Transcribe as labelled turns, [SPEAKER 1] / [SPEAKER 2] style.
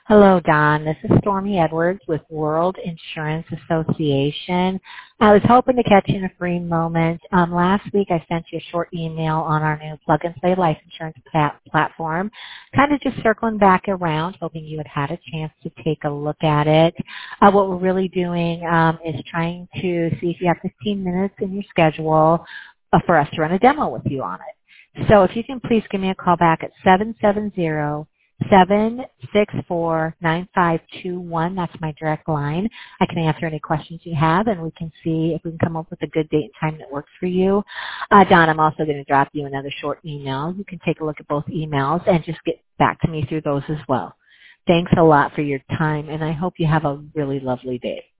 [SPEAKER 1] Hello, Don. This is Stormy Edwards with World Insurance Association. I was hoping to catch you in a free moment. Last week I sent you a short email on our new Plug and Play life insurance platform, kind of just circling back around, hoping you had a chance to take a look at it. What we're really doing is trying to see if you have 15 minutes in your schedule for us to run a demo with you on it. So if you can please give me a call back at 770-764-9521. That's my direct line. I can answer any questions you have, and we can see if we can come up with a good date and time that works for you. Don, I'm also going to drop you another short email. You can take a look at both emails and just get back to me through those as well. Thanks a lot for your time, and I hope you have a really lovely day.